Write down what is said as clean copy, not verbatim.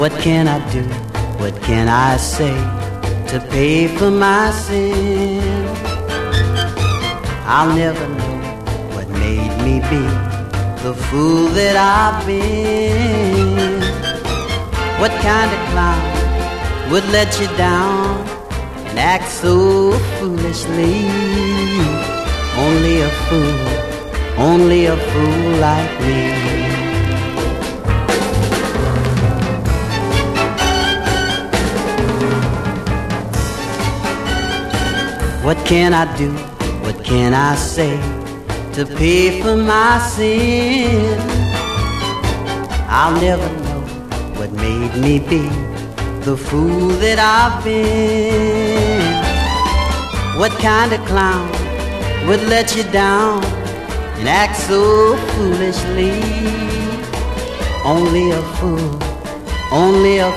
What can I do? What can I say to pay for my sin? I'll never know what made me be the fool that I've been. What kind of clown would let you down and act so foolishly? Only a fool like me. What can I do? What can I say to pay for my sin? I'll never know what made me be the fool that I've been. What kind of clown would let you down and act so foolishly? Only a